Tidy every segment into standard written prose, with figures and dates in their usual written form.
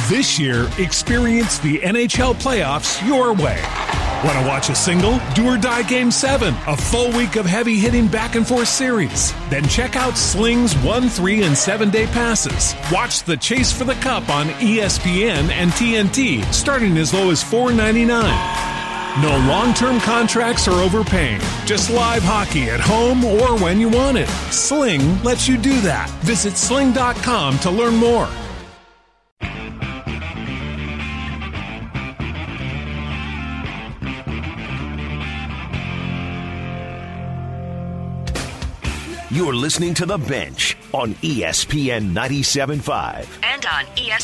This year, experience the NHL playoffs your way. Want to watch a single? Do or Die Game 7, a full week of heavy-hitting back-and-forth series. Then check out Sling's 1, 3, and 7-day passes. Watch the Chase for the Cup on ESPN and TNT, starting as low as $4.99. No long-term contracts or overpaying. Just live hockey at home or when you want it. Sling lets you do that. Visit sling.com to learn more. You're listening to The Bench on ESPN 97.5. And on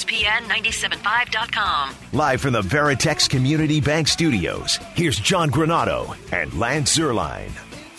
ESPN975.com. Live from the Veritex Community Bank Studios, here's John Granato and Lance Zierlein.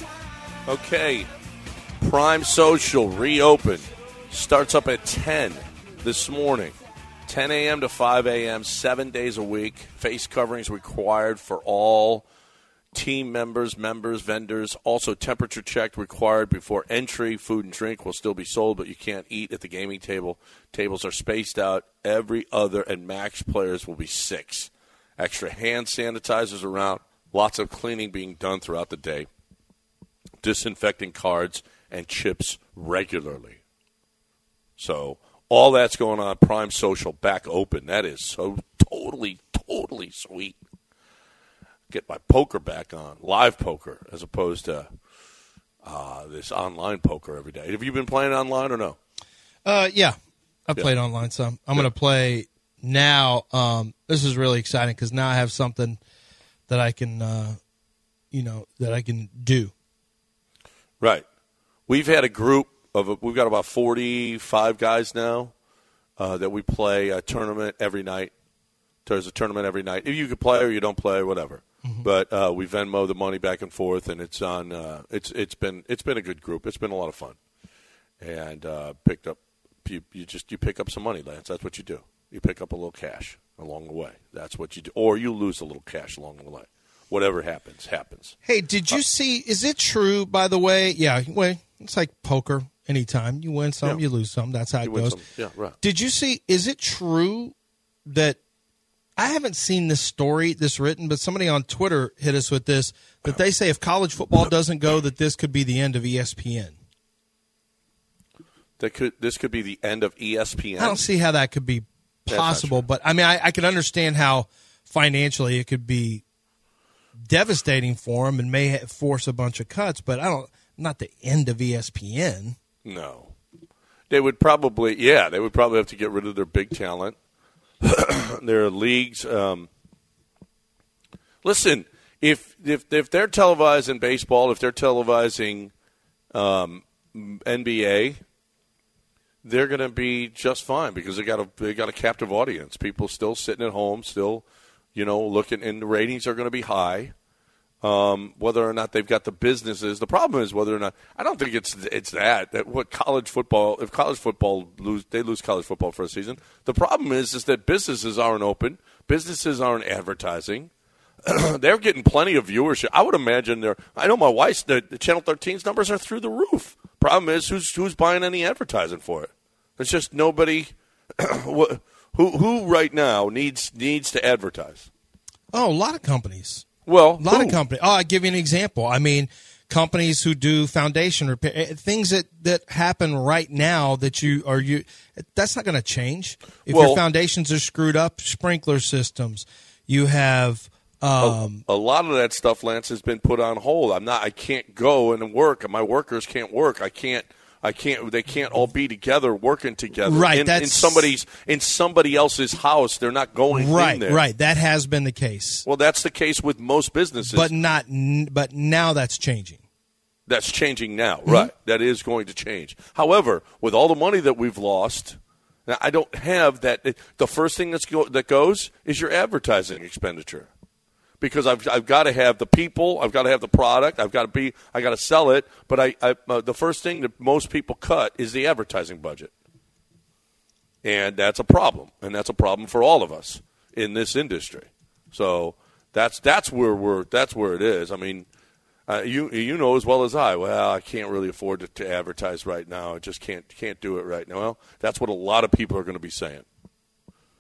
Okay, Prime Social reopened. Starts up at 10 this morning. 10 a.m. to 5 a.m., 7 days a week. Face coverings required for all team members, vendors. Also, temperature check required before entry. Food and drink will still be sold, but you can't eat at the gaming table. Tables are spaced out. Every other and max players will be 6. Extra hand sanitizers around. Lots of cleaning being done throughout the day. Disinfecting cards and chips regularly. So all that's going on. Prime Social back open. That is so totally sweet. Get my poker back on, live poker, as opposed to this online poker every day. Have you been playing online or no? Yeah, I've played online some. I'm going to play now. This is really exciting because now I have something that I can, that I can do. Right. We've had a group we've got about 45 guys now that we play a tournament every night. There's a tournament every night. If you could play or you don't play, whatever. Mm-hmm. But we Venmo the money back and forth, and it's on. It's been a good group. It's been a lot of fun, and picked up. You pick up some money, Lance. That's what you do. You pick up a little cash along the way. That's what you do, or you lose a little cash along the way. Whatever happens. Hey, did you see? Is it true? By the way, yeah. Well, it's like poker. Anytime you win some, you lose some. That's how it goes. Yeah, right. Did you see? Is it true that? I haven't seen this story, this written, but somebody on Twitter hit us with this, that they say if college football doesn't go, that this could be the end of ESPN. This could be the end of ESPN? I don't see how that could be possible, but I mean, I can understand how financially it could be devastating for them and may force a bunch of cuts, but not the end of ESPN. No. They would probably have to get rid of their big talent. Their leagues. Listen, if they're televising baseball, if they're televising NBA, they're going to be just fine because they got a captive audience. People still sitting at home, still, looking, and the ratings are going to be high. Whether or not they've got the businesses, the problem is whether or not. I don't think it's that what college football. If college football lose college football for a season. The problem is that businesses aren't open. Businesses aren't advertising. They're getting plenty of viewership. I would imagine I know my wife's the Channel 13's numbers are through the roof. Problem is who's buying any advertising for it? There's just nobody. Who right now needs to advertise? Oh, a lot of companies. Well, a lot of companies. Oh, I'll give you an example. I mean, companies who do foundation repair, things that happen right now that that's not going to change. If your foundations are screwed up, sprinkler systems, you have a lot of that stuff, Lance, has been put on hold. I can't go and work. My workers can't work. They can't all be together, working together. Right. In somebody else's house. They're not going in there. Right. That has been the case. Well, that's the case with most businesses. But now that's changing. That's changing now. Mm-hmm. Right. That is going to change. However, with all the money that we've lost, now I don't have that. The first thing that goes is your advertising expenditure. Because I've got to have the people, I've got to have the product, I got to sell it. But the first thing that most people cut is the advertising budget, and that's a problem, and that's a problem for all of us in this industry. So that's where it is. I mean, you know as well as I. Well, I can't really afford to advertise right now. I just can't do it right now. Well, that's what a lot of people are going to be saying.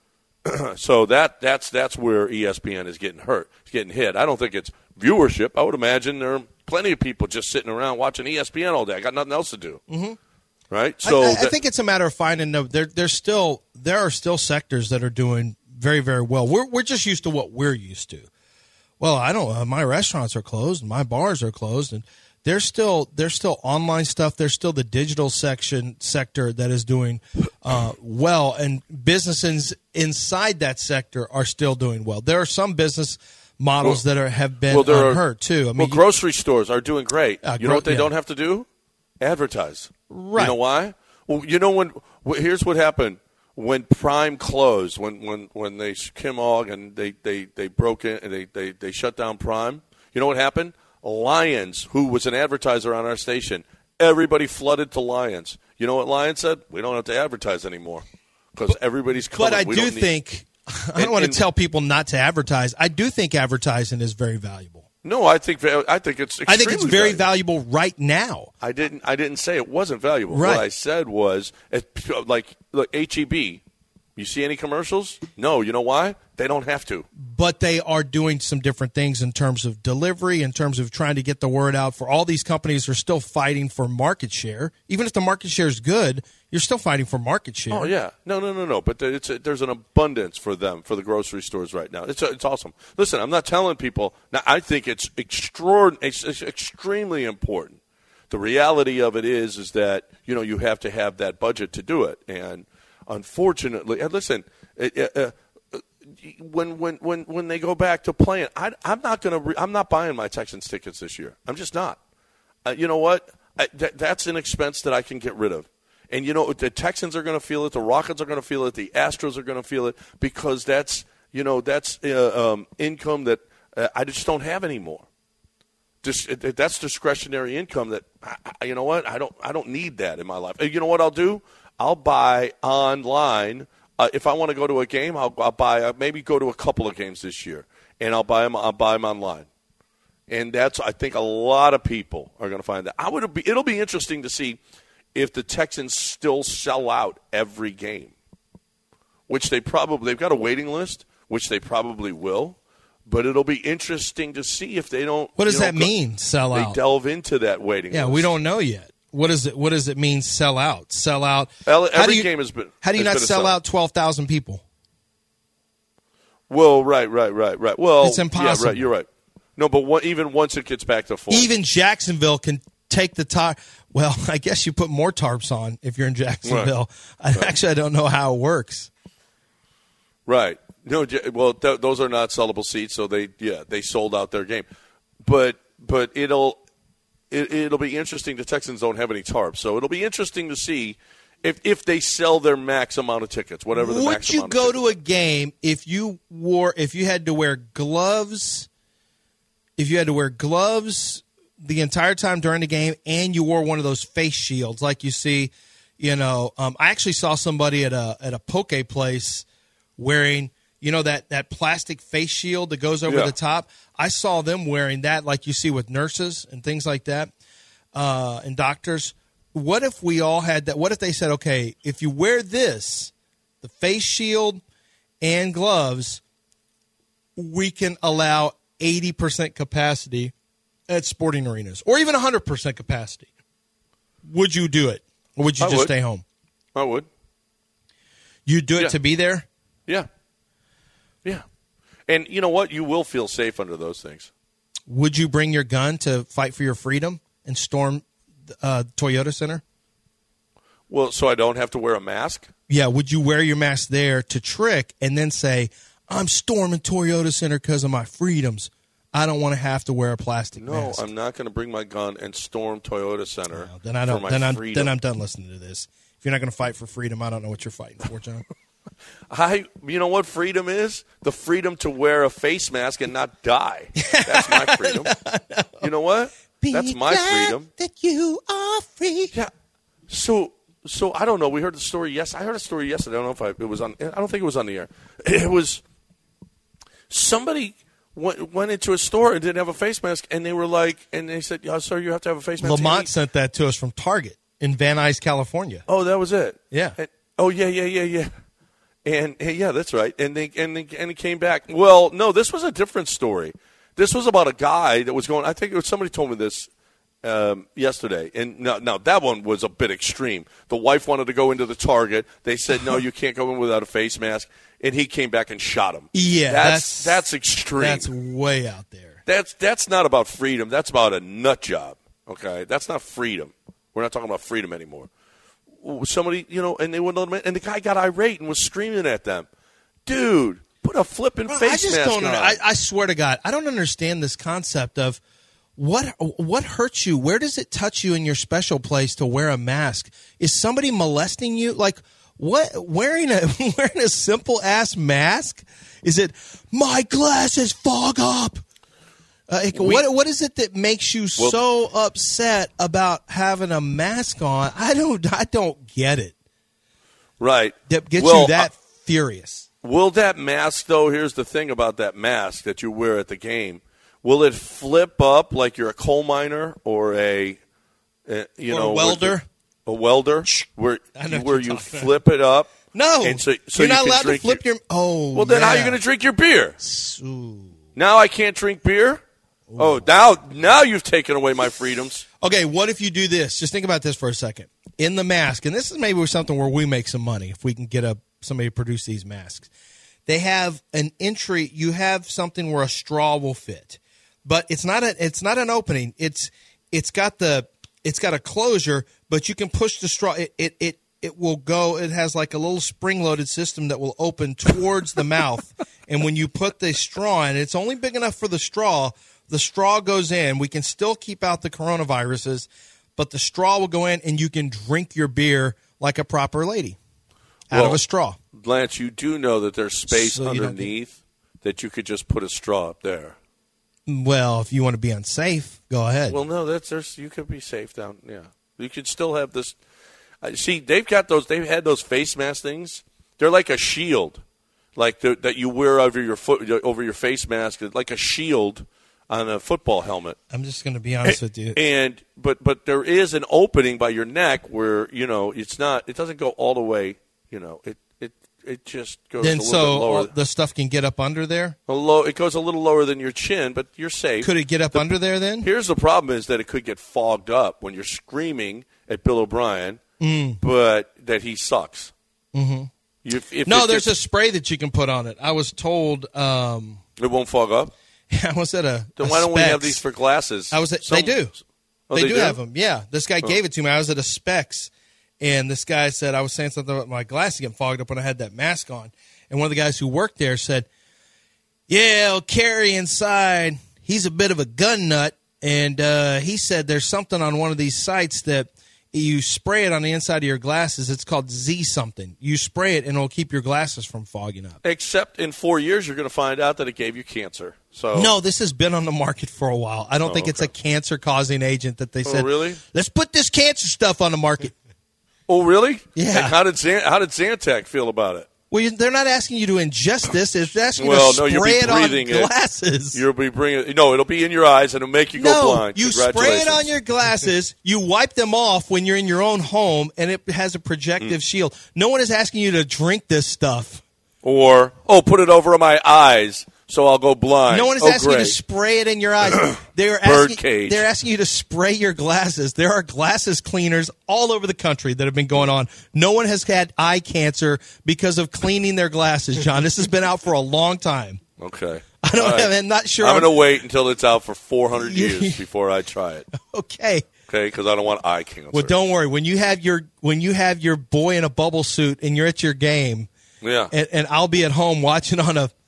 So that's where ESPN is getting hurt. It's getting hit. I don't think it's viewership. I would imagine there are plenty of people just sitting around watching ESPN all day. I got nothing else to do. Mm-hmm. Right? So I think it's a matter of finding there are still sectors that are doing very, very well. We're just used to what we're used to. Well, I don't. My restaurants are closed, and my bars are closed, and there's still online stuff. There's still the digital sector that is doing well, and businesses inside that sector are still doing well. There are some business models that have been hurt too. I mean, grocery stores are doing great. You know what they don't have to do? Advertise. Right. You know why? Well, here's what happened when Prime closed. When they Kim Og and they broke in and they shut down Prime. You know what happened? Lions, who was an advertiser on our station, everybody flooded to Lions. You know what Lions said? We don't have to advertise anymore because everybody's coming. But I don't want to tell people not to advertise. I do think advertising is very valuable. No, I think it's very valuable right now. I didn't say it wasn't valuable. Right. What I said was like HEB. You see any commercials? No. You know why? They don't have to. But they are doing some different things in terms of delivery, in terms of trying to get the word out. For all these companies are still fighting for market share. Even if the market share is good, you're still fighting for market share. Oh, yeah. No. But there's an abundance for them, for the grocery stores right now. It's awesome. Listen, I'm not telling people. Now, I think it's extremely important. The reality of it is that, you have to have that budget to do it. And unfortunately, and listen, when they go back to playing, I'm not buying my Texans tickets this year. I'm just not. You know what? That's an expense that I can get rid of. And the Texans are going to feel it. The Rockets are going to feel it. The Astros are going to feel it because that's income that I just don't have anymore. That's discretionary income that I don't need that in my life. You know what I'll do? I'll buy online. If I want to go to a game, I'll buy. Maybe go to a couple of games this year, and I'll buy them online. And I think a lot of people are going to find that. It'll be interesting to see if the Texans still sell out every game, which they've got a waiting list, which they probably will. But it'll be interesting to see if they don't. What does that mean? Sell out. They delve into that waiting list. Yeah, we don't know yet. What does it mean? Sell out. Sell out. Every game has been. How do you not sell out 12,000 people? Well, right. Well, it's impossible. Yeah, right. You're right. No, but even once it gets back to full, even Jacksonville can take the tarp. Well, I guess you put more tarps on if you're in Jacksonville. Right. Actually, I don't know how it works. Right. No. Well, those are not sellable seats, so they sold out their game. But it'll be interesting. The Texans don't have any tarps, so it'll be interesting to see if they sell their max amount of tickets, whatever the max amount of tickets. Would you go to a game if you had to wear gloves? If you had to wear gloves the entire time during the game, and you wore one of those face shields like you see, I actually saw somebody at a poke place wearing, that plastic face shield that goes over the top. I saw them wearing that like you see with nurses and things like that, and doctors. What if we all had that? What if they said, okay, if you wear this, the face shield and gloves, we can allow 80% capacity at sporting arenas, or even 100% capacity? Would you do it, or would you just stay home? I would. You'd do it to be there? Yeah. Yeah. And you know what? You will feel safe under those things. Would you bring your gun to fight for your freedom and storm Toyota Center? Well, so I don't have to wear a mask? Yeah. Would you wear your mask there to trick and then say, I'm storming Toyota Center because of my freedoms. I don't want to have to wear a plastic mask. No, I'm not going to bring my gun and storm Toyota Center for my freedom. Then I'm done listening to this. If you're not going to fight for freedom, I don't know what you're fighting for, John. You know what freedom is? The freedom to wear a face mask and not die. That's my freedom. You know what? That's my freedom. That you are free. Yeah. So I don't know. We heard the story. Yes, I heard a story yesterday. I don't know if it was on. I don't think it was on the air. It was somebody went into a store and didn't have a face mask, and they were like, and they said, "Sir, you have to have a face mask." Lamont sent that to us from Target in Van Nuys, California. Oh, that was it. Yeah. And, yeah. And yeah, that's right. And they came back. Well, no, this was a different story. This was about a guy that was going. I think somebody told me this yesterday. And now that one was a bit extreme. The wife wanted to go into the Target. They said, no, you can't go in without a face mask. And he came back and shot him. Yeah, that's extreme. That's way out there. That's not about freedom. That's about a nut job. Okay, that's not freedom. We're not talking about freedom anymore. Somebody, and they wouldn't let him in, and the guy got irate and was screaming at them. Dude, put a flipping face mask on. I swear to God, I don't understand this concept of what hurts you. Where does it touch you in your special place to wear a mask? Is somebody molesting you? Like what? Wearing a simple ass mask? Is it my glasses fog up? What is it that makes you so upset about having a mask on? I don't get it. Right. That gets you that furious. Will that mask, though, here's the thing about that mask that you wear at the game. Will it flip up like you're a coal miner or a welder? A welder? Where you flip it up? No. And so you're not allowed to flip your... Oh, well, then how are you going to drink your beer? Now I can't drink beer? Ooh. Oh, now you've taken away my freedoms. Okay, what if you do this? Just think about this for a second. In the mask, and this is maybe something where we make some money if we can get somebody to produce these masks. They have an entry. You have something where a straw will fit, but it's not an opening. It's got a closure, but you can push the straw. It will go. It has like a little spring-loaded system that will open towards the mouth, and when you put the straw in, it's only big enough for the straw. The straw goes in. We can still keep out the coronaviruses, but the straw will go in, and you can drink your beer like a proper lady out of a straw. Lance, you do know that there's space underneath that you could just put a straw up there. Well, if you want to be unsafe, go ahead. Well, no, you could be safe down. Yeah, you could still have this. See, they've had those face mask things. They're like a shield, like that you wear over your face mask, like a shield on a football helmet. I'm just going to be honest with you. But there is an opening by your neck where it's not. It doesn't go all the way. It just goes a little bit lower. The stuff can get up under there? It goes a little lower than your chin, but you're safe. Could it get up under there then? Here's the problem is that it could get fogged up when you're screaming at Bill O'Brien, but that he sucks. Mm-hmm. There's a spray that you can put on it. I was told... it won't fog up? I was at a Then why don't we have these for glasses? They do. They do have them, yeah. This guy gave it to me. I was at a Specs. And this guy said, I was saying something about my glasses getting fogged up when I had that mask on. And one of the guys who worked there said, yeah, Kerry inside, he's a bit of a gun nut. And he said there's something on one of these sites that you spray it on the inside of your glasses. It's called Z something. You spray it, and it'll keep your glasses from fogging up. Except in 4 years, you're going to find out that it gave you cancer. So no, this has been on the market for a while. I don't think it's a cancer-causing agent that they said, really? Let's put this cancer stuff on the market. Oh, really? Yeah. And how did Zantac feel about it? Well, they're not asking you to ingest this. They're asking you to spray it on glasses. You'll be bringing it'll be in your eyes, and it'll make you go blind. You spray it on your glasses. You wipe them off when you're in your own home, and it has a projective shield. No one is asking you to drink this stuff. Or, put it over my eyes so I'll go blind. No one is asking you to spray it in your eyes. They're asking you to spray your glasses. There are glasses cleaners all over the country that have been going on. No one has had eye cancer because of cleaning their glasses, John. This has been out for a long time. Okay. I'm not sure. I'm going to wait until it's out for 400 years before I try it. Okay. Okay, because I don't want eye cancer. Well, don't worry. When you have your boy in a bubble suit and you're at your game, and I'll be at home watching on my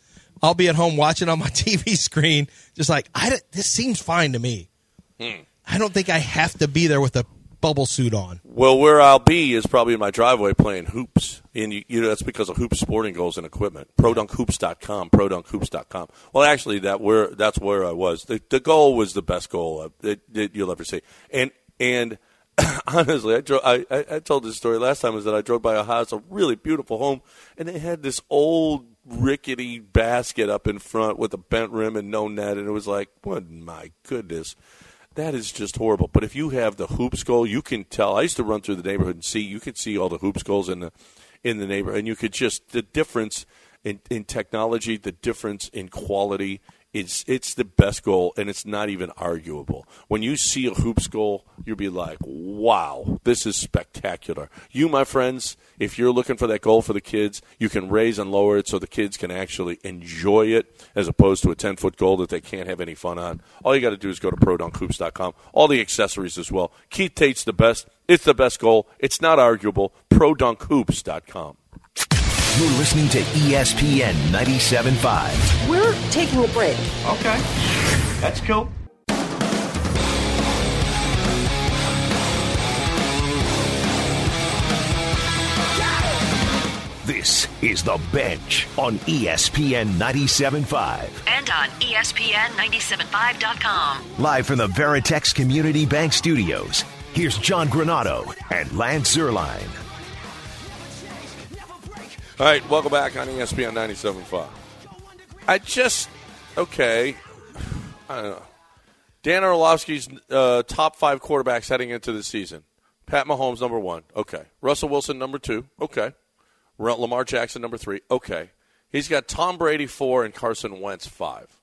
TV screen, just like, this seems fine to me. I don't think I have to be there with a bubble suit on. Well, where I'll be is probably in my driveway playing hoops. And that's because of Hoops Sporting Goals and Equipment. ProDunkHoops.com, ProDunkHoops.com. Well, actually, that's where I was. The goal was the best goal that you'll ever see. And honestly, I told this story last time, is that I drove by a house, a really beautiful home, and they had this old rickety basket up in front with a bent rim and no net, and it was like, my goodness, that is just horrible. But if you have the Hoops goal, you can tell. I used to run through the neighborhood and you can see all the Hoops goals in in the neighborhood. And you could just, the difference in technology, the difference in quality, it's the best goal, and it's not even arguable. When you see a hoops goal, you'll be like, wow, this is spectacular. You, my friends, if you're looking for that goal for the kids, you can raise and lower it so the kids can actually enjoy it as opposed to a 10-foot goal that they can't have any fun on. All you got to do is go to ProDunkHoops.com. All the accessories as well. Keith Tate's the best. It's the best goal. It's not arguable. ProDunkHoops.com. You're listening to ESPN 97.5. We're taking a break. Okay. That's cool. This is The Bench on ESPN 97.5. And on ESPN975.com. Live from the Veritex Community Bank Studios, here's John Granado and Lance Zierlein. All right, welcome back on ESPN 97.5. I don't know. Dan Orlovsky's top 5 quarterbacks heading into the season. Pat Mahomes, number 1. Okay. Russell Wilson, number 2. Okay. Lamar Jackson, number 3. Okay. He's got Tom Brady, 4, and Carson Wentz, 5.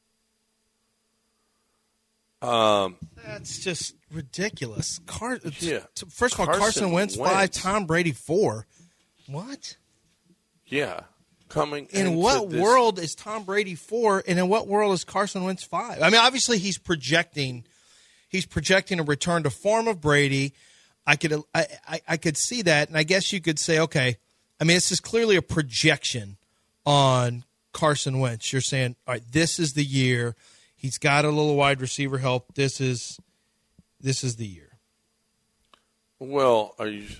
That's just ridiculous. Yeah. First of all, Carson Wentz, 5, Tom Brady, 4. What? Yeah. In what world is Tom Brady 4, and in what world is Carson Wentz 5? I mean, obviously he's projecting a return to form of Brady. I could see that, and I guess you could say, okay, I mean, this is clearly a projection on Carson Wentz. You're saying, all right, this is the year. He's got a little wide receiver help. This is the year. Well,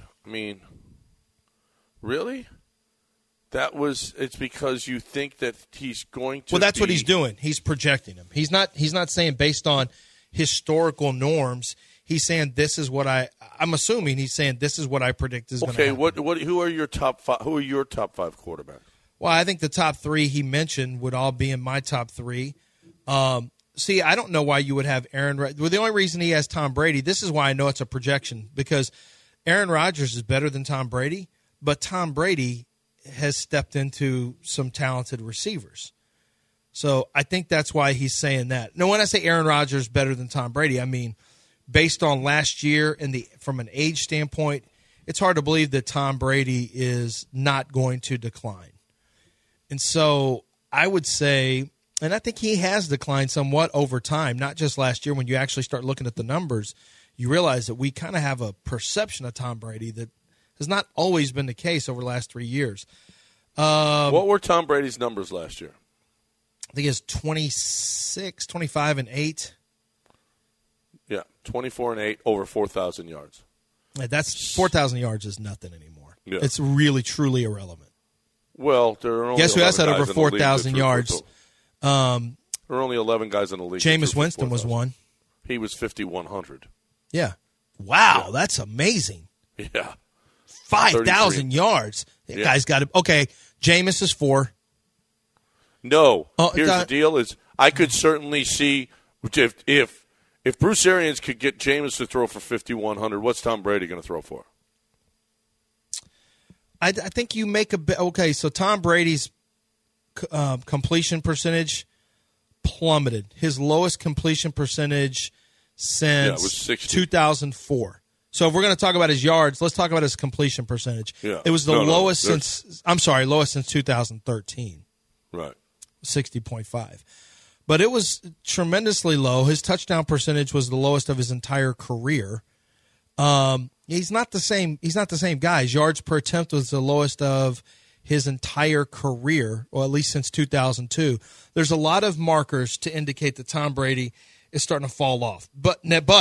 really? It's because you think that he's going to. Well, that's what he's doing. He's projecting him. He's not saying based on historical norms. He's saying this is what I'm assuming he's saying this is what I predict is going to happen. Okay, who are your top 5? Who are your top 5 quarterbacks? Well, I think the top 3 he mentioned would all be in my top 3. See, I don't know why you would have Aaron Rodgers. Well, the only reason he has Tom Brady, this is why I know it's a projection, because Aaron Rodgers is better than Tom Brady, but Tom Brady has stepped into some talented receivers. So I think that's why he's saying that. Now, when I say Aaron Rodgers better than Tom Brady, I mean based on last year and from an age standpoint, it's hard to believe that Tom Brady is not going to decline. And so I would say, and I think he has declined somewhat over time, not just last year. When you actually start looking at the numbers, you realize that we kind of have a perception of Tom Brady that has not always been the case over the last 3 years. What were Tom Brady's numbers last year? I think it's 26, 25, and 8. Yeah, 24 and 8, over 4,000 yards. That's 4,000 yards is nothing anymore. Yeah. It's really, truly irrelevant. Well, there are only guess who else had over 4,000 yards? There are only 11 guys in the league. Jameis Winston was one. He was 5,100. Yeah. Wow, that's amazing. Yeah. 5,000 yards. That guy's got to. Okay, Jameis is 4. No. Here's the deal: is I could certainly see if Bruce Arians could get Jameis to throw for 5,100, what's Tom Brady going to throw for? I think you make a bit. Okay, so Tom Brady's completion percentage plummeted. His lowest completion percentage since 2004. So if we're going to talk about his yards, let's talk about his completion percentage. Yeah. It was the lowest since 2013. Right. 60.5. But it was tremendously low. His touchdown percentage was the lowest of his entire career. He's not the same guy. His yards per attempt was the lowest of his entire career, or at least since 2002. There's a lot of markers to indicate that Tom Brady is starting to fall off. But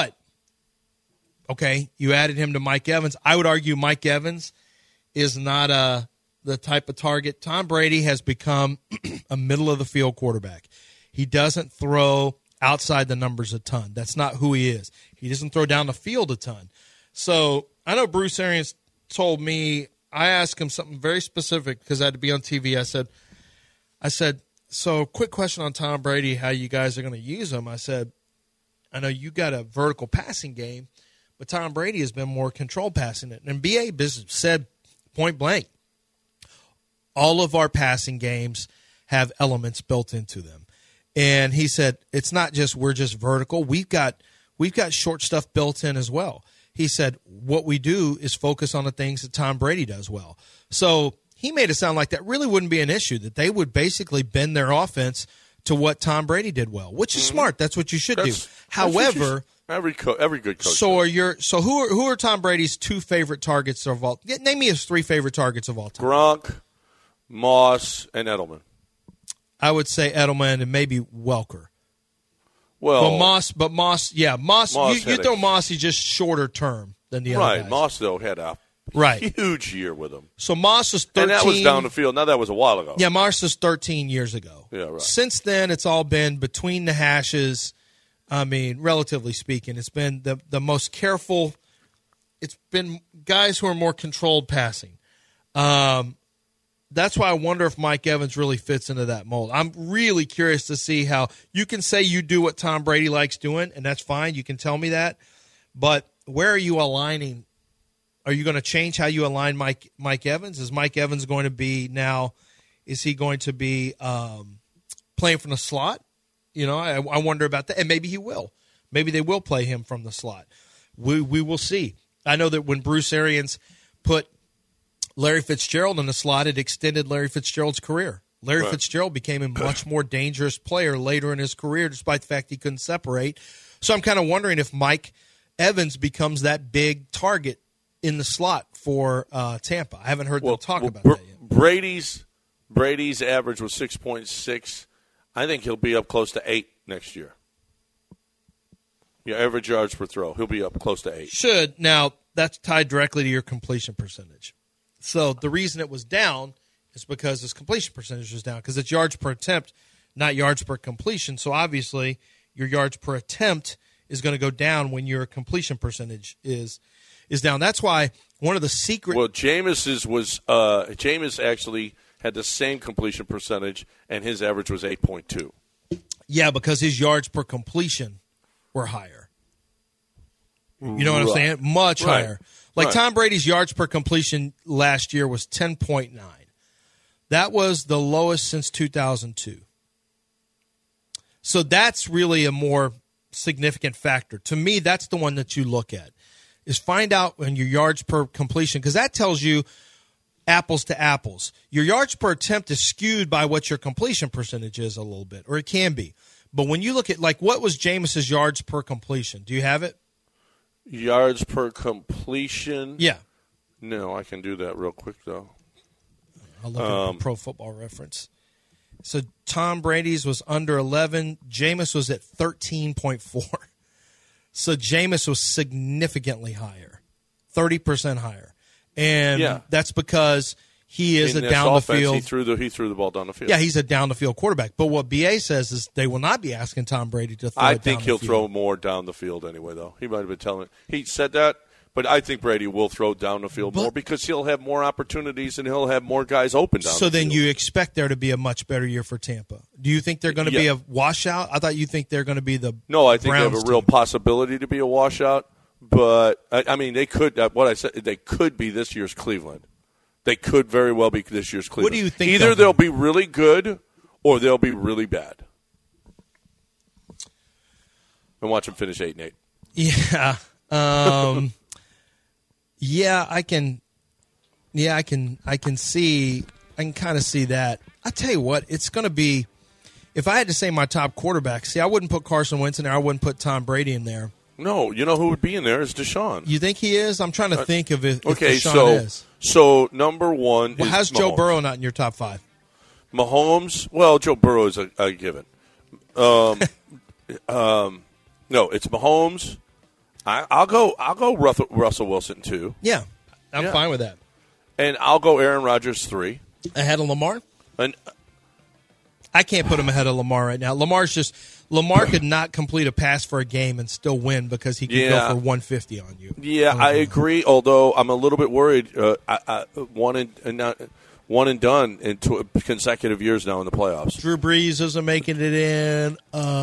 okay, you added him to Mike Evans. I would argue Mike Evans is not the type of target. Tom Brady has become a middle-of-the-field quarterback. He doesn't throw outside the numbers a ton. That's not who he is. He doesn't throw down the field a ton. So I know Bruce Arians told me, I asked him something very specific because I had to be on TV. I said, so quick question on Tom Brady, how you guys are going to use him. I said, I know you got a vertical passing game, but Tom Brady has been more control passing it. And B.A. said point blank, all of our passing games have elements built into them. And he said, it's not just we're just vertical. We've got short stuff built in as well. He said, what we do is focus on the things that Tom Brady does well. So he made it sound like that really wouldn't be an issue, that they would basically bend their offense to what Tom Brady did well, which is smart. That's what you should do. However, every good coach. So who are Tom Brady's 2 favorite targets of all? Name me his 3 favorite targets of all time. Gronk, Moss, and Edelman. I would say Edelman and maybe Welker. Well, Moss. You throw Moss, he's just shorter term than the other guys. Moss though had a huge year with him. So Moss was 13. And that was down the field. Now that was a while ago. Yeah, Moss was 13 years ago. Yeah, right. Since then, it's all been between the hashes. I mean, relatively speaking, it's been the most careful. It's been guys who are more controlled passing. That's why I wonder if Mike Evans really fits into that mold. I'm really curious to see how you can say you do what Tom Brady likes doing, and that's fine. You can tell me that. But where are you aligning? Are you going to change how you align Mike Evans? Is Mike Evans going to be now? Is he going to be playing from the slot? You know, I wonder about that. And maybe he will. Maybe they will play him from the slot. We will see. I know that when Bruce Arians put Larry Fitzgerald in the slot, it extended Larry Fitzgerald's career. Larry Fitzgerald became a much more dangerous player later in his career, despite the fact he couldn't separate. So I'm kind of wondering if Mike Evans becomes that big target in the slot for Tampa. I haven't heard them talk about that yet. Brady's average was 6.6. I think he'll be up close to 8 next year. Your average yards per throw, he'll be up close to 8. Should. Now, that's tied directly to your completion percentage. So the reason it was down is because his completion percentage was down, because it's yards per attempt, not yards per completion. So obviously your yards per attempt is going to go down when your completion percentage is down. That's why one of the secret. Well, Jameis actually had the same completion percentage, and his average was 8.2. Yeah, because his yards per completion were higher. You know what I'm saying? Much higher. Like Tom Brady's yards per completion last year was 10.9. That was the lowest since 2002. So that's really a more significant factor. To me, that's the one that you look at, is find out when your yards per completion, because that tells you apples to apples. Your yards per attempt is skewed by what your completion percentage is a little bit, or it can be. But when you look at, like, what was Jameis's yards per completion? Do you have it? Yards per completion? Yeah. No, I can do that real quick, though. I'll look at Pro Football Reference. So Tom Brady's was under 11. Jameis was at 13.4. So Jameis was significantly higher, 30% higher. And that's because he is down the field. He threw the ball down the field. Yeah, he's a down the field quarterback. But what BA says is they will not be asking Tom Brady to throw. I think he'll throw more down the field anyway, though. He might have been telling. He said that, but I think Brady will throw down the field more because he'll have more opportunities and he'll have more guys open down. So then you expect there to be a much better year for Tampa. Do you think they're going to be a washout? I thought you think they're going to be the No, I think Browns they have a real possibility to be a washout. But I mean, they could. What I said, they could be this year's Cleveland. They could very well be this year's Cleveland. What do you think? Either they'll be really good or they'll be really bad. And watch them finish 8-8. Yeah. I can see. I can kind of see that. I tell you what, it's going to be. If I had to say my top quarterback, I wouldn't put Carson Wentz in there. I wouldn't put Tom Brady in there. No, you know who would be in there is Deshaun. You think he is? I'm trying to think of if Deshaun is. So number one is how's Mahomes. Joe Burrow not in your top 5? Mahomes, well, Joe Burrow is a given. No, it's Mahomes. I'll go Russell Wilson 2. Yeah, I'm fine with that. And I'll go Aaron Rodgers 3. Ahead of Lamar? And I can't put him ahead of Lamar right now. Lamar could not complete a pass for a game and still win because he could go for 150 on you. Yeah, I agree. Although I'm a little bit worried. One and done in consecutive years now in the playoffs. Drew Brees isn't making it in.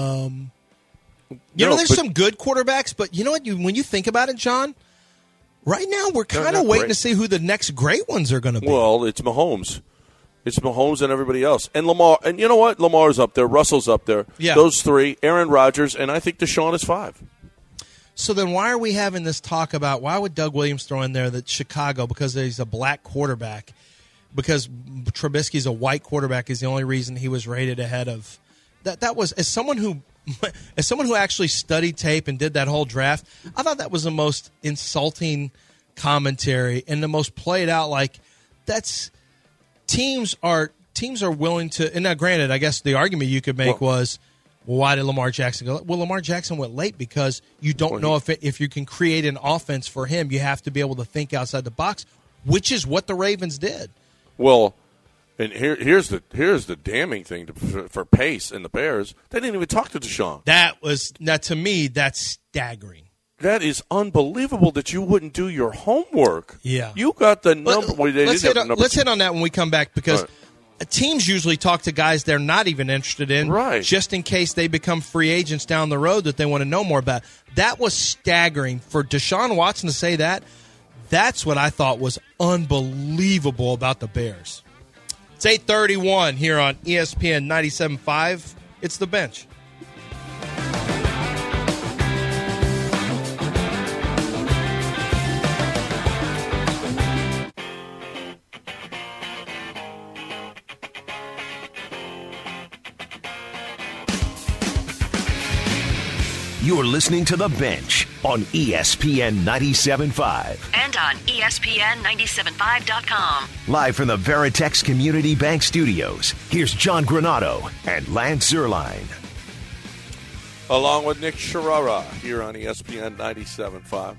There's some good quarterbacks, but you know what? When you think about it, John, right now we're kind of waiting to see who the next great ones are going to be. Well, it's Mahomes. It's Mahomes and everybody else. And Lamar. And you know what? Lamar's up there. Russell's up there. Yeah. Those three. Aaron Rodgers. And I think Deshaun is 5. So then why are we having this talk about why would Doug Williams throw in there that Chicago, because he's a black quarterback, because Trubisky's a white quarterback is the only reason he was rated ahead of that was as someone who actually studied tape and did that whole draft, I thought that was the most insulting commentary and the most played out, like that's teams are willing to, and now granted, I guess the argument you could make was, well, why did Lamar Jackson go? Well, Lamar Jackson went late because you don't know if you can create an offense for him. You have to be able to think outside the box, which is what the Ravens did. Well, and here's the damning thing for Pace and the Bears. They didn't even talk to Deshaun. To me, that's staggering. That is unbelievable that you wouldn't do your homework. Yeah. You got the number. Let's hit on that when we come back, because teams usually talk to guys they're not even interested in, right, just in case they become free agents down the road that they want to know more about. That was staggering. For Deshaun Watson to say that, that's what I thought was unbelievable about the Bears. It's 8:31 here on ESPN 97.5. It's The Bench. You're listening to The Bench on ESPN 97.5. And on ESPN975.com. Live from the Veritex Community Bank Studios, here's John Granado and Lance Zierlein. Along with Nick Sharara here on ESPN 97.5.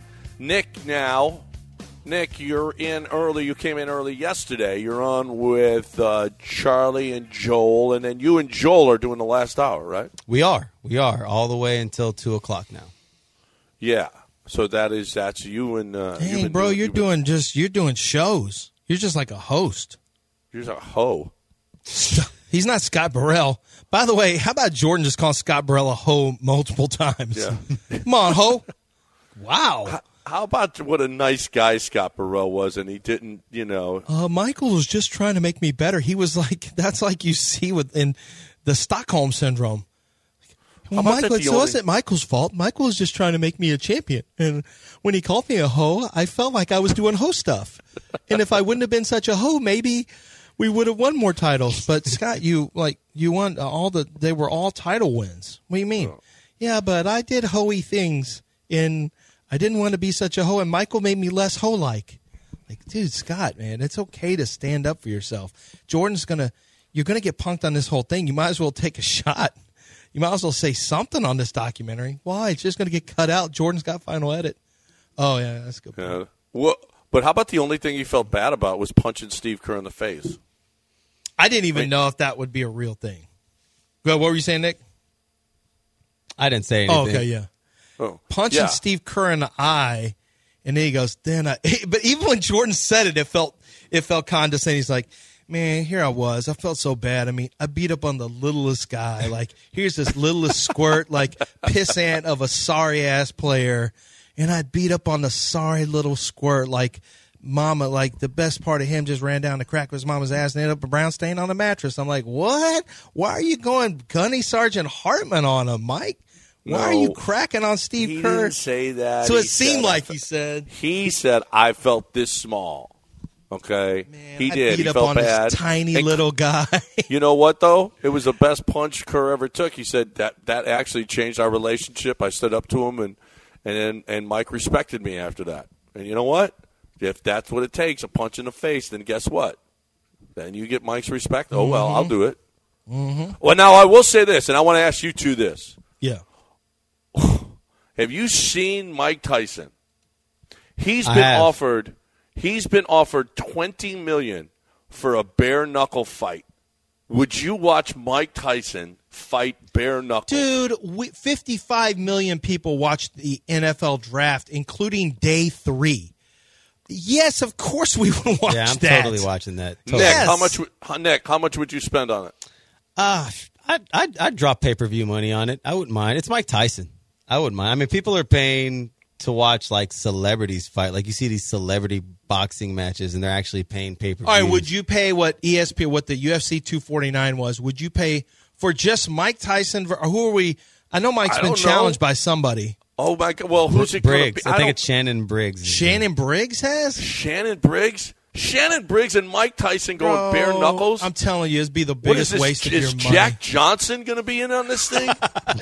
Nick, you're in early. You came in early yesterday. You're on with Charlie and Joel, and then you and Joel are doing the last hour, right? We are all the way until 2:00 now. Yeah. So that's you and. Dang, bro, you're doing shows. You're just like a host. You're just a hoe. He's not Scott Burrell. By the way, how about Jordan just calling Scott Burrell a hoe multiple times? Yeah. Come on, hoe. Wow. How about what a nice guy Scott Burrell was, and he didn't, Michael was just trying to make me better. He was like, that's like you see in the Stockholm Syndrome. Well, Michael, it wasn't Michael's fault. Michael was just trying to make me a champion. And when he called me a hoe, I felt like I was doing hoe stuff. And if I wouldn't have been such a hoe, maybe we would have won more titles. But Scott, you won they were all title wins. What do you mean? Oh. Yeah, but I did hoey things I didn't want to be such a hoe, and Michael made me less hoe-like. Like, dude, Scott, man, it's okay to stand up for yourself. You're going to get punked on this whole thing. You might as well take a shot. You might as well say something on this documentary. Why? It's just going to get cut out. Jordan's got final edit. Oh, yeah, that's a good point. Yeah. Well, but how about the only thing you felt bad about was punching Steve Kerr in the face? I didn't even know if that would be a real thing. Well, what were you saying, Nick? I didn't say anything. Oh, okay, yeah. Oh, punching Steve Kerr in the eye, and then he goes, but even when Jordan said it, it felt condescending. He's like, man, here I was. I felt so bad. I mean, I beat up on the littlest guy. Like, here's this littlest squirt, like pissant of a sorry-ass player, and I beat up on the sorry little squirt, like mama, like the best part of him just ran down the crack of his mama's ass and ended up a brown stain on the mattress. I'm like, what? Why are you going Gunny Sergeant Hartman on him, Mike? Why are you cracking on Steve Kerr? He didn't say that. So it seemed like he said. He said, I felt this small. Okay? Man, he did. Beat he up felt on bad. This tiny little guy. You know what, though? It was the best punch Kerr ever took. He said that actually changed our relationship. I stood up to him, and Mike respected me after that. And you know what? If that's what it takes, a punch in the face, then guess what? Then you get Mike's respect. Oh, well, I'll do it. Mm-hmm. Well, now I will say this, and I want to ask you two this. Yeah. Have you seen Mike Tyson? He's been offered $20 million for a bare knuckle fight. Would you watch Mike Tyson fight bare knuckle? Dude, 55 million people watched the NFL draft, including day 3. Yes, of course we would watch that. Yeah, I'm totally watching that. Totally. Nick, how much would you spend on it? I'd drop pay-per-view money on it. I wouldn't mind. It's Mike Tyson. I wouldn't mind. I mean, people are paying to watch like celebrities fight. Like you see these celebrity boxing matches, and they're actually paying pay-per-view. All right, would you pay what ESPN, what the UFC 249 was? Would you pay for just Mike Tyson? Or who are we? I know Mike's been challenged by somebody. Oh my God! Well, who's it? Briggs. I think it's Shannon Briggs. Shannon Briggs has Shannon Briggs. Shannon Briggs and Mike Tyson going bare knuckles. I'm telling you, it'd be the biggest waste of your money. Is Jack Johnson going to be in on this thing? No.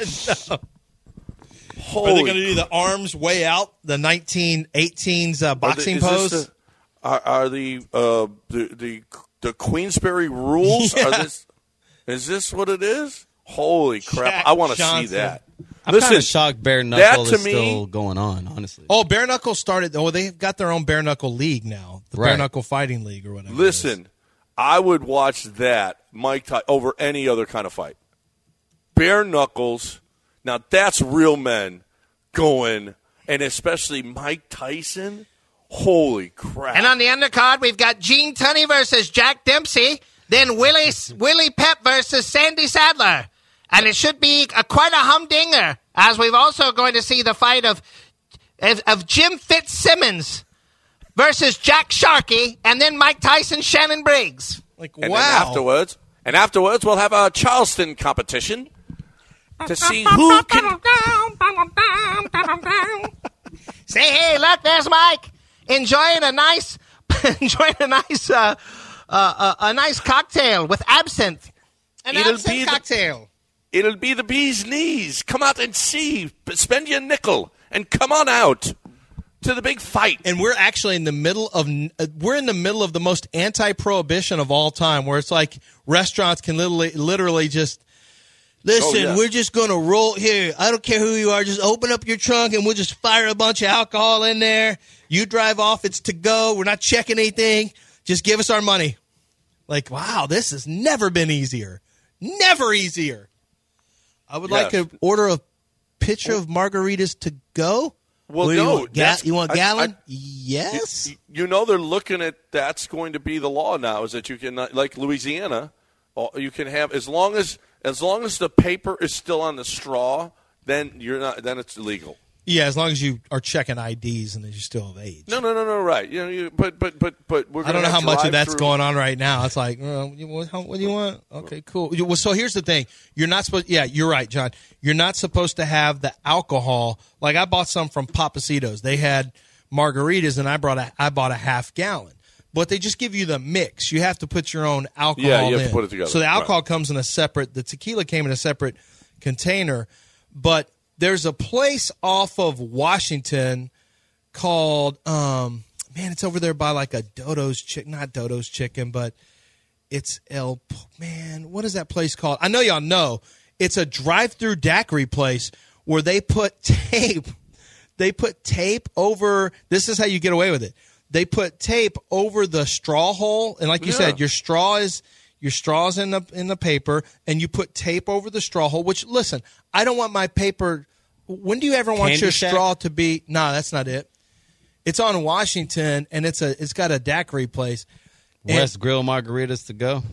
Are they going to do the arms way out, the 1918s boxing pose? Are the Queensberry rules? Yeah. Is this what it is? Holy crap! Jack I want to Johnson. see that. I'm kind of shocked bare knuckle to is me, still going on, honestly. Oh, bare knuckle started. Oh, they've got their own bare knuckle league now, the bare knuckle fighting league or whatever. Listen, I would watch that Mike Tyson over any other kind of fight. Bare knuckles. Now that's real men going, and especially Mike Tyson. Holy crap! And on the undercard, we've got Gene Tunney versus Jack Dempsey. Then Willie Pep versus Sandy Sadler. And it should be quite a humdinger, as we've also going to see the fight of Jim Fitzsimmons versus Jack Sharkey, and then Mike Tyson, Shannon Briggs. And afterwards, we'll have a Charleston competition to see who can. Say, hey, look, there's Mike enjoying a nice cocktail with absinthe. An absinthe cocktail. It'll be the bee's knees. Come out and see. Spend your nickel and come on out to the big fight. And we're actually in the middle of the most anti-prohibition of all time, where it's like restaurants can literally just listen. We're just going to roll here. I don't care who you are. Just open up your trunk and we'll just fire a bunch of alcohol in there. You drive off. It's to go. We're not checking anything. Just give us our money. Like, wow, this has never been easier. Never easier. I would like to order a pitcher of margaritas to go. Well, no. You want a gallon? Yes. You know they're looking at that's going to be the law now, is that you can, like Louisiana, you can have, as long as the paper is still on the straw, then it's illegal. Yeah, as long as you are checking IDs and that you're still of age. No, right. But we're. I don't know how much of that's going on right now. It's like, what do you want? Okay, cool. Well, so here's the thing: you're not supposed. Yeah, you're right, John. You're not supposed to have the alcohol. Like I bought some from Papacitos. They had margaritas, and I bought a half gallon. But they just give you the mix. You have to put your own alcohol. Yeah, you have to put it together. So the alcohol comes in a separate. The tequila came in a separate container, but. There's a place off of Washington called, it's over there by like a not Dodo's Chicken, but it's what is that place called? I know y'all know. It's a drive-through daiquiri place where they put tape. They put tape over, this is how you get away with it. They put tape over the straw hole, and like you said, your straw's in the paper, and you put tape over the straw hole, which, listen, I don't want my paper. When do you ever want your straw to be? No, that's not it. It's on Washington, and it's got a daiquiri place. West Grill Margaritas to go.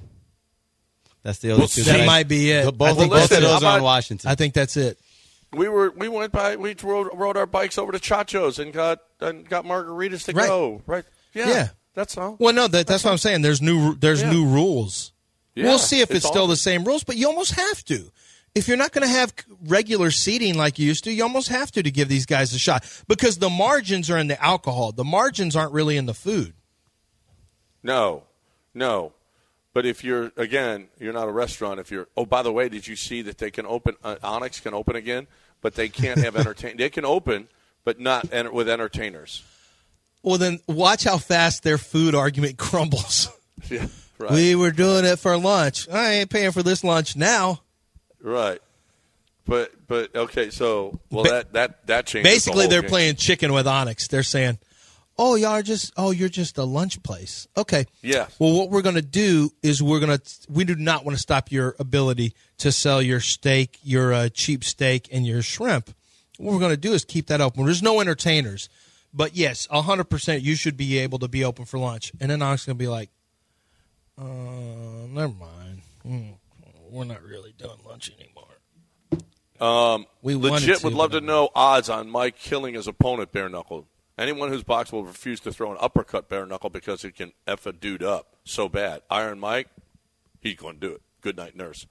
That's the only two. That might be it. Both of those are on Washington. I think that's it. We rode our bikes over to Chacho's and got margaritas to go. Right? Yeah. That's all. Well, no, that's what I'm saying. There's new rules. Yeah, we'll see if it's still the same rules, but you almost have to. If you're not going to have regular seating like you used to, you almost have to give these guys a shot because the margins are in the alcohol. The margins aren't really in the food. No. But if you're not a restaurant. If you're, by the way, did you see that they can open? Onyx can open again, but they can't have They can open, but not with entertainers. Well, then watch how fast their food argument crumbles. Yeah, right. We were doing it for lunch. I ain't paying for this lunch now. Right, but okay. So that changes. Basically, they're game. playing chicken with Onyx. They're saying, you're just a lunch place. Okay. Yeah. Well, what we're going to do is we do not want to stop your ability to sell your steak, your cheap steak, and your shrimp. What we're going to do is keep that open. There's no entertainers, but yes, 100%, you should be able to be open for lunch. And then Onyx is going to be like, never mind. We're not really doing lunch anymore. We legit would love to know odds on Mike killing his opponent bare knuckle. Anyone who's boxed will refuse to throw an uppercut bare knuckle because it can F a dude up so bad. Iron Mike, he's going to do it. Good night, nurse.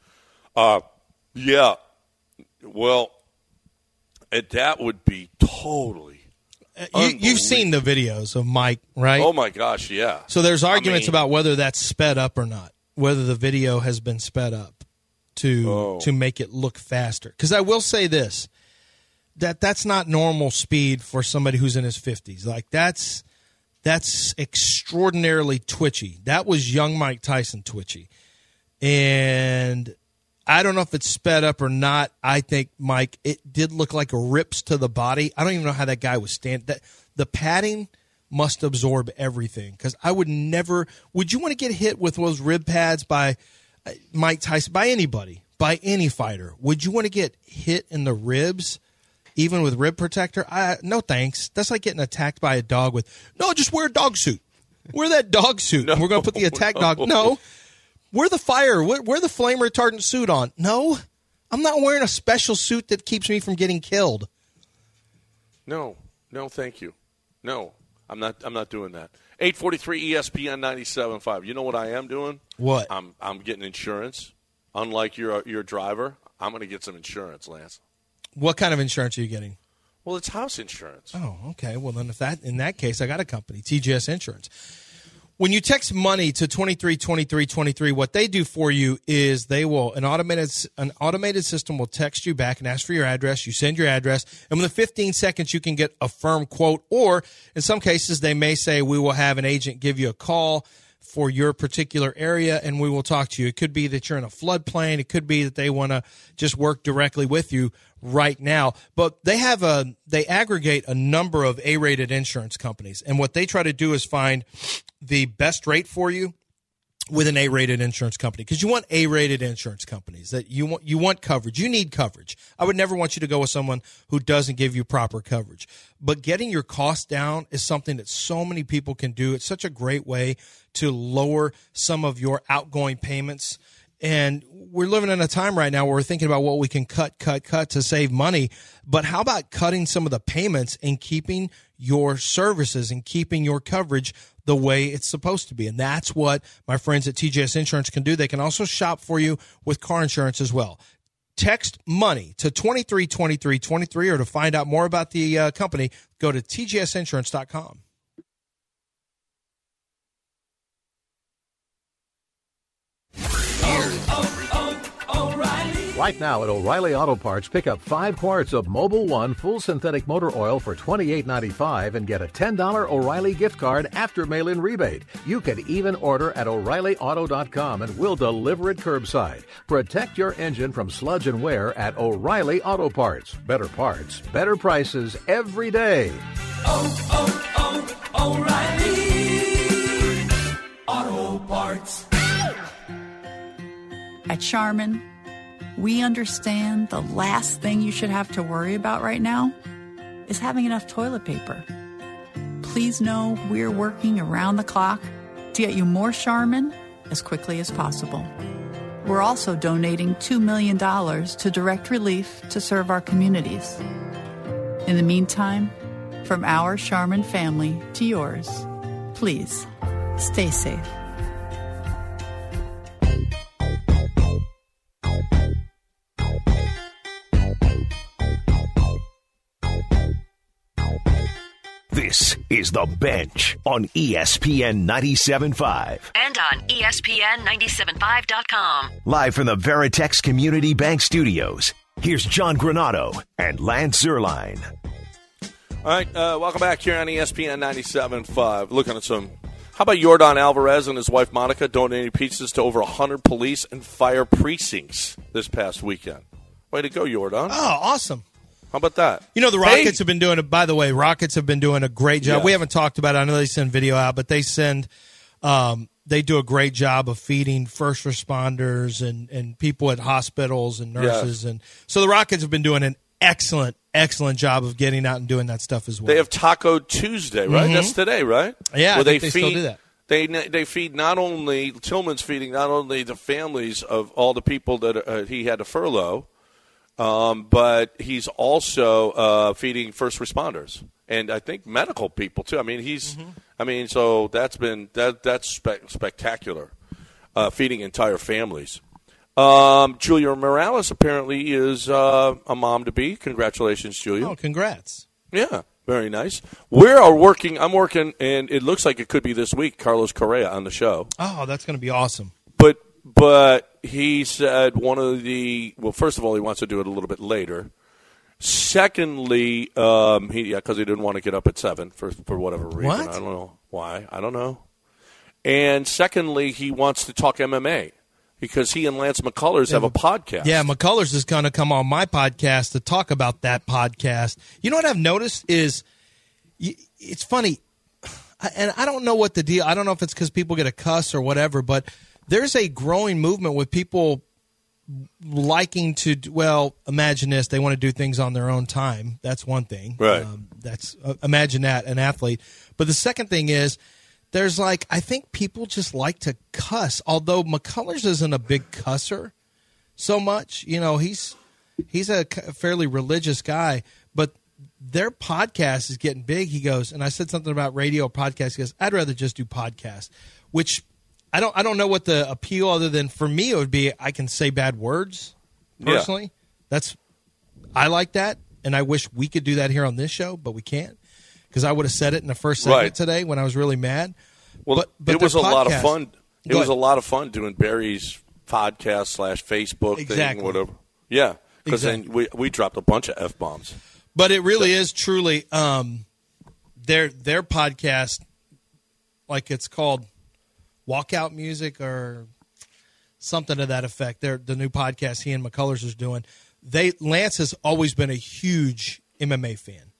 Yeah. Well, that would be totally You've seen the videos of Mike, right? Oh, my gosh, yeah. So there's arguments about whether that's sped up or not, whether the video has been sped up to make it look faster. Because I will say this, that's not normal speed for somebody who's in his 50s. Like, that's extraordinarily twitchy. That was young Mike Tyson twitchy. And I don't know if it's sped up or not. I think, Mike, it did look like a rips to the body. I don't even know how that guy was standing. The padding must absorb everything. Because I would never – would you want to get hit with those rib pads by Mike Tyson, by anybody, by any fighter? Would you want to get hit in the ribs, even with rib protector? No, thanks. That's like getting attacked by a dog with – no, just wear a dog suit. Wear that dog suit. No, we're going to put the attack dog – no. Wear the fire. Wear the flame retardant suit on. No, I'm not wearing a special suit that keeps me from getting killed. No, thank you. No, I'm not doing that. 843 ESPN 97.5. You know what I am doing? What? I'm getting insurance. Unlike your driver, I'm going to get some insurance, Lance. What kind of insurance are you getting? Well, it's house insurance. Oh, okay. Well, then in that case, I got a company, TGS Insurance. When you text money to 232323, what they do for you is an automated system will text you back and ask for your address. You send your address, and within 15 seconds, you can get a firm quote. Or in some cases, they may say, we will have an agent give you a call for your particular area, and we will talk to you. It could be that you're in a floodplain. It could be that they want to just work directly with you right now. But they aggregate a number of A-rated insurance companies, and what they try to do is find the best rate for you with an A-rated insurance company, because you want A-rated insurance companies that you want coverage. You need coverage. I would never want you to go with someone who doesn't give you proper coverage. But getting your costs down is something that so many people can do. It's such a great way to lower some of your outgoing payments. And we're living in a time right now where we're thinking about what we can cut to save money. But how about cutting some of the payments and keeping your services and keeping your coverage the way it's supposed to be? And that's what my friends at TGS Insurance can do. They can also shop for you with car insurance as well. Text money to 232323, or to find out more about the company, go to tgsinsurance.com. Right now at O'Reilly Auto Parts, pick up 5 quarts of Mobil 1 full synthetic motor oil for $28.95 and get a $10 O'Reilly gift card after mail-in rebate. You can even order at O'ReillyAuto.com and we'll deliver it curbside. Protect your engine from sludge and wear at O'Reilly Auto Parts. Better parts, better prices every day. O'Reilly Auto Parts. At Charmin, we understand the last thing you should have to worry about right now is having enough toilet paper. Please know we're working around the clock to get you more Charmin as quickly as possible. We're also donating $2 million to Direct Relief to serve our communities. In the meantime, from our Charmin family to yours, please stay safe. This is The Bench on ESPN 97.5. And on ESPN975.com. Live from the Veritex Community Bank Studios, here's John Granado and Lance Zierlein. All right, welcome back here on ESPN 97.5. Looking at some. How about Yordan Alvarez and his wife Monica donating pizzas to over 100 police and fire precincts this past weekend? Way to go, Yordan. Oh, awesome. How about that? You know, the Rockets have been doing it. By the way, Rockets have been doing a great job. Yeah. We haven't talked about it. I know they send video out, but they do a great job of feeding first responders and people at hospitals and nurses. Yes. And so the Rockets have been doing an excellent job of getting out and doing that stuff as well. They have Taco Tuesday, right? Mm-hmm. That's today, right? Yeah, where they still do that. They feed not only – Tillman's feeding not only the families of all the people that he had to furlough, but he's also feeding first responders and I think medical people too. I mean, so that's spectacular, feeding entire families. Julia Morales apparently is a mom to be. Congratulations, Julia! Oh, congrats! Yeah, very nice. I'm working, and it looks like it could be this week. Carlos Correa on the show. Oh, that's going to be awesome. But he said first of all, he wants to do it a little bit later. Secondly, because he didn't want to get up at 7 for whatever reason. What? I don't know why. I don't know. And secondly, he wants to talk MMA because he and Lance McCullers have a podcast. Yeah, McCullers is going to come on my podcast to talk about that podcast. You know what I've noticed is it's funny, and I don't know what the deal. I don't know if it's because people get a cuss or whatever, but there's a growing movement with people liking to, imagine this, they want to do things on their own time. That's one thing. Right. Imagine that, an athlete. But the second thing is, there's I think people just like to cuss, although McCullers isn't a big cusser so much. You know, he's a fairly religious guy, but their podcast is getting big. He goes, and I said something about radio podcast. He goes, I'd rather just do podcasts, which I don't know what the appeal other than for me it would be I can say bad words personally. Yeah. I like that, and I wish we could do that here on this show, but we can't because I would have said it in the first segment today when I was really mad. Well, but it was a lot of fun. It was a lot of fun doing Barry's podcast / Facebook thing, whatever. Yeah, because then we dropped a bunch of F-bombs. But it really is truly their podcast, like it's called Walkout Music or something to that effect. The new podcast he and McCullers is doing. Lance has always been a huge MMA fan,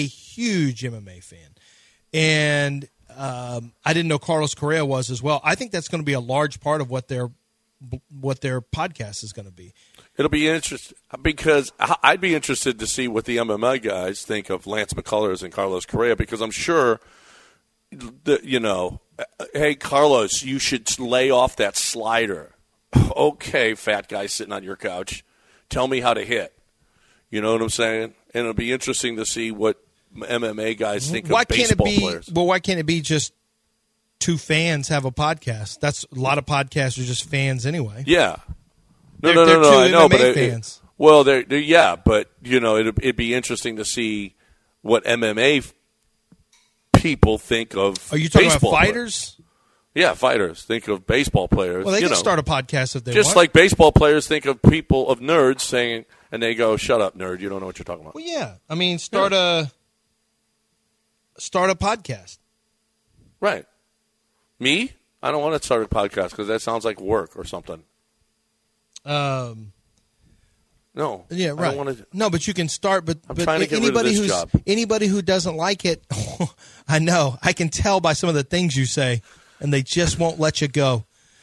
and I didn't know Carlos Correa was as well. I think that's going to be a large part of what their podcast is going to be. It'll be interesting because I'd be interested to see what the MMA guys think of Lance McCullers and Carlos Correa because I'm sure that, hey, Carlos, you should lay off that slider. Okay, fat guy sitting on your couch. Tell me how to hit. You know what I'm saying? And it'll be interesting to see what MMA guys think of baseball players. Well, why can't it be just two fans have a podcast? That's a lot of podcasts are just fans anyway. Yeah. No, I know, but fans. But it'd be interesting to see what MMA people think of. Are you talking baseball about fighters? Players. Yeah, fighters think of baseball players. Well, they can start a podcast if they just want. Like baseball players think of people of nerds saying, and they go, "Shut up, nerd! You don't know what you're talking about." Well, yeah, I mean, start a podcast. Right. Me? I don't want to start a podcast because that sounds like work or something. No. Yeah, right. I don't want to. No, but you can start. But trying to get rid of this job. Anybody who doesn't like it, I know. I can tell by some of the things you say, and they just won't let you go.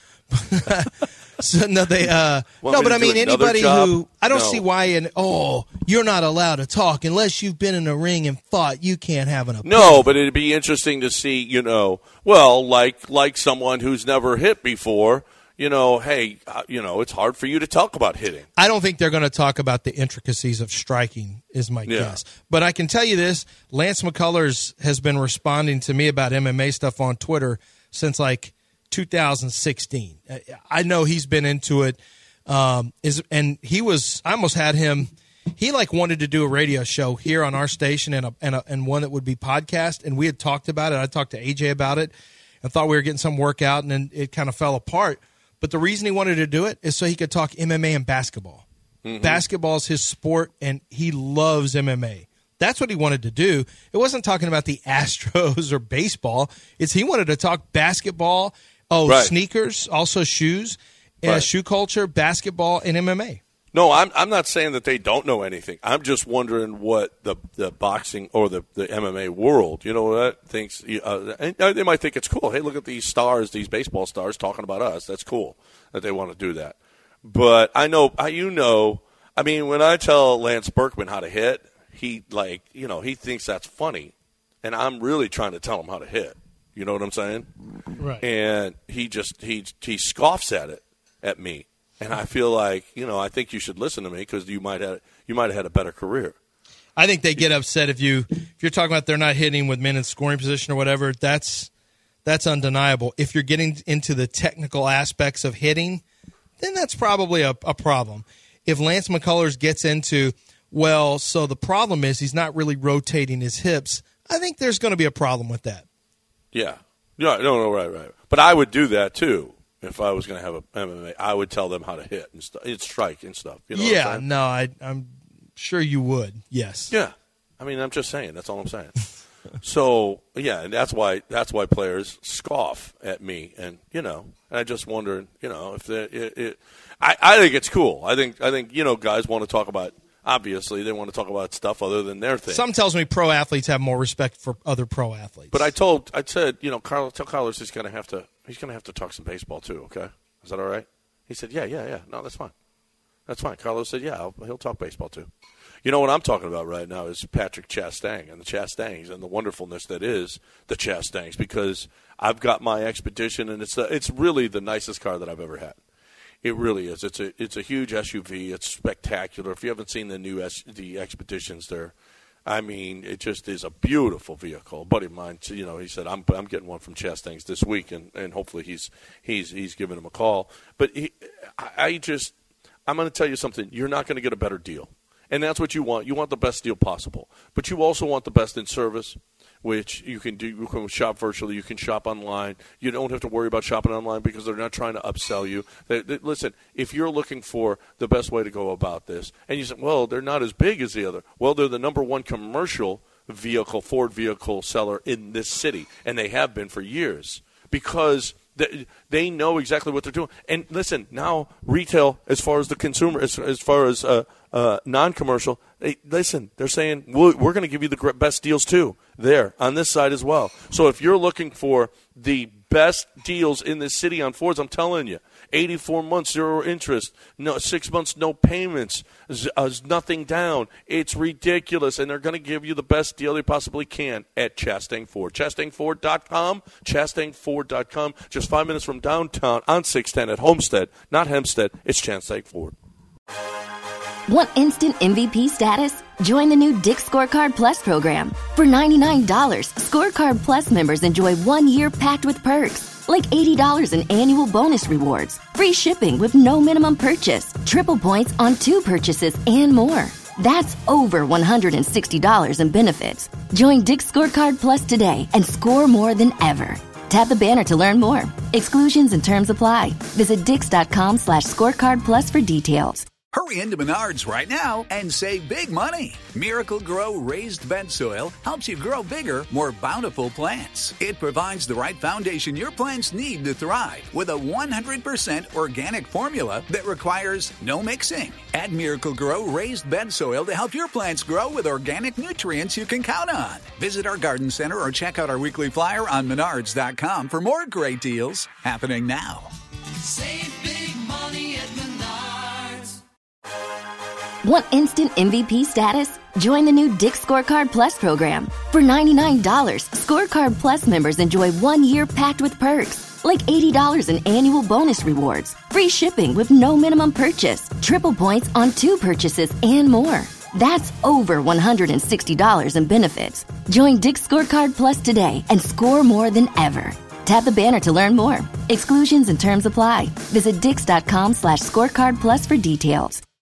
So no, they. But I mean, anybody who I don't see why. You're not allowed to talk unless you've been in a ring and fought. You can't have an opinion. No, but it'd be interesting to see. Like someone who's never hit before. Hey, it's hard for you to talk about hitting. I don't think they're going to talk about the intricacies of striking, is my guess. But I can tell you this, Lance McCullers has been responding to me about MMA stuff on Twitter since, 2016. I know he's been into it. I almost had him, he wanted to do a radio show here on our station and one that would be podcast, and we had talked about it. I talked to AJ about it and thought we were getting some work out, and then it kind of fell apart. But the reason he wanted to do it is so he could talk MMA and basketball. Mm-hmm. Basketball is his sport, and he loves MMA. That's what he wanted to do. It wasn't talking about the Astros or baseball. He wanted to talk basketball, sneakers, also shoes, shoe culture, basketball, and MMA. No, I'm not saying that they don't know anything. I'm just wondering what the boxing or the MMA world, thinks. They might think it's cool. Hey, look at these stars, these baseball stars talking about us. That's cool that they want to do that. But I know, I mean, when I tell Lance Berkman how to hit, he thinks that's funny, and I'm really trying to tell him how to hit. You know what I'm saying? Right. And he scoffs at me. And I feel like, I think you should listen to me because you might have had a better career. I think they get upset if you're talking about they're not hitting with men in scoring position or whatever. That's undeniable. If you're getting into the technical aspects of hitting, then that's probably a problem. If Lance McCullers gets into, so the problem is he's not really rotating his hips, I think there's going to be a problem with that. Yeah. No, right. But I would do that too. If I was going to have a MMA, I would tell them how to hit and strike and stuff. You know what I'm saying? No, I'm sure you would. Yes. Yeah. I mean, I'm just saying. That's all I'm saying. So and that's why players scoff at me, and I just wonder, if I think it's cool. I think guys want to talk about. Obviously, they want to talk about stuff other than their thing. Some tells me pro athletes have more respect for other pro athletes. But I said, tell Carlos he's going to have to talk some baseball too. Okay, is that all right? He said, yeah. No, that's fine. That's fine. Carlos said, yeah, he'll talk baseball too. You know what I'm talking about right now is Patrick Chastang and the Chastangs and the wonderfulness that is the Chastangs, because I've got my Expedition, and it's really the nicest car that I've ever had. It really is. It's a huge SUV. It's spectacular. If you haven't seen the Expeditions, it just is a beautiful vehicle. A buddy of mine, he said I'm getting one from Chastangs this week, and hopefully he's giving him a call. But I'm going to tell you something. You're not going to get a better deal, and that's what you want. You want the best deal possible, but you also want the best in service, which you can do. You can shop virtually. You can shop online. You don't have to worry about shopping online because they're not trying to upsell you. Listen, if you're looking for the best way to go about this, and you say, well, they're not as big as the other. Well, they're the number one commercial vehicle, Ford vehicle seller in this city, and they have been for years because they know exactly what they're doing. And listen, now retail, as far as the consumer, as far as non-commercial, they're saying we're going to give you the best deals too there on this side as well. So if you're looking for the best deals in this city on Fords, I'm telling you, 84 months, 0 interest, 6 months, no payments, nothing down. It's ridiculous, and they're going to give you the best deal they possibly can at Chastang Ford. ChastangFord.com, ChastangFord.com, just 5 minutes from downtown on 610 at Homestead, not Hempstead. It's Chastang Ford. Want instant MVP status? Join the new Dick's Scorecard Plus program. For $99, Scorecard Plus members enjoy 1 year packed with perks, like $80 in annual bonus rewards, free shipping with no minimum purchase, triple points on 2 purchases, and more. That's over $160 in benefits. Join Dick's Scorecard Plus today and score more than ever. Tap the banner to learn more. Exclusions and terms apply. Visit Dix.com/scorecard plus for details. Hurry into Menards right now and save big money. Miracle Grow raised bed soil helps you grow bigger, more bountiful plants. It provides the right foundation your plants need to thrive with a 100% organic formula that requires no mixing. Add Miracle Grow raised bed soil to help your plants grow with organic nutrients you can count on. Visit our garden center or check out our weekly flyer on Menards.com for more great deals happening now. Save big money at Menards. Want instant MVP status? Join the new Dick's Scorecard Plus program. For $99, Scorecard Plus members enjoy 1 year packed with perks, like $80 in annual bonus rewards, free shipping with no minimum purchase, triple points on 2 purchases, and more. That's over $160 in benefits. Join Dick's Scorecard Plus today and score more than ever. Tap the banner to learn more. Exclusions and terms apply. Visit Dix.com/scorecard plus for details.